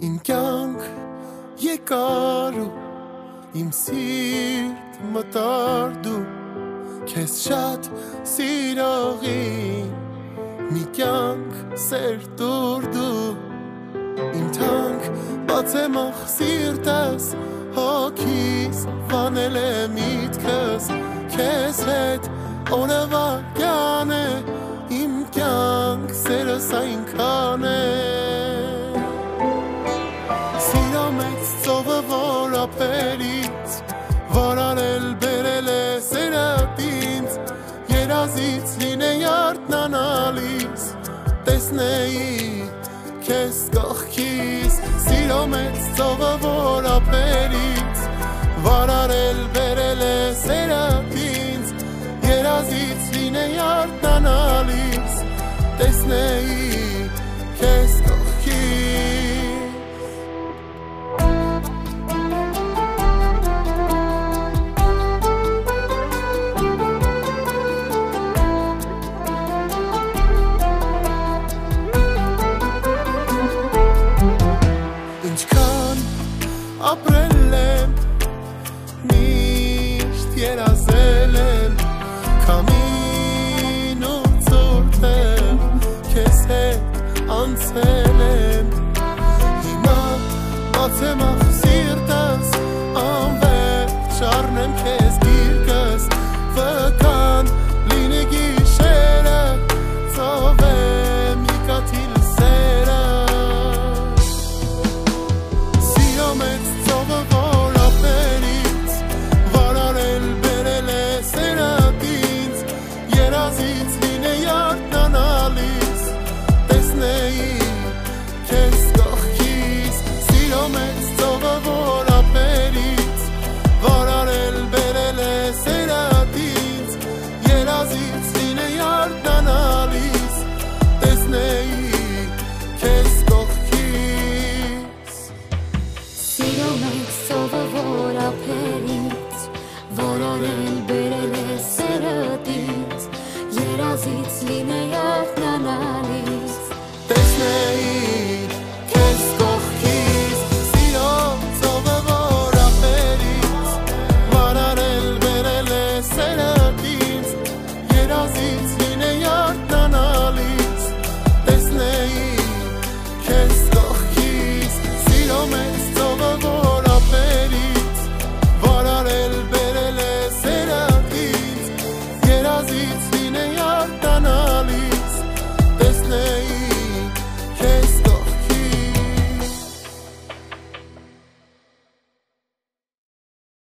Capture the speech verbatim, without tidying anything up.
این կյանք եկար ու իմ սիրտ մտար դու քեզ շատ սիրողին մի կյանք սեր տուր դու իմ թանկ բացեմախ սիրտս հոգիս վանել է միտքս քեզ հետ օրվա կյան է իմ կյանք սերս այնքան է սիրո մեծ ծովը որ ափերից վարարել բերել է սերդ ինձ երազից լինեի արթնանալիս տեսնեի քեզ կողքիս սիրո մեծ ծովը որ ափերից վարարել բերել է սերդ ինձ երազից լինեի արթնանալիս տեսնեի քեզ կողքիս ինչքան ապրել եմ միշտ երազել եմ քամին ու ցուրտ եմ քեզ հետ անցել եմ հիմա բացեմախ սիրտս անվերջ առնեմ քեզ գիրկս վկան լինի գիշերը ծովեմ իկաթիլ սերը սիրո մեծ ծովը որ ափերից վարարել բերել է սերդ ինձ երազից լինեի արթնանալիս տեսնեի քեզ կողքիս սիրո մեծ ծովը որ ափերից վարարել բերել է սերդ ինձ երազից լինեի արթնանալիս տեսնեի քեզ կողքիս Սիրո մեծ ծովը որ ափերից վարարել բերել է սերդ ինձ երազից լինեի արթնանալիս տեսնեի քեզ կողքիս սիրո ծովը որ ափերից վարարել բերել է սերդ ինձ երազից լինեի արթնանալիս տեսնեի քեզ կողքիս սիրո մեծ ծովը որ ափերից վարարել բերել է սերդ ինձ երազից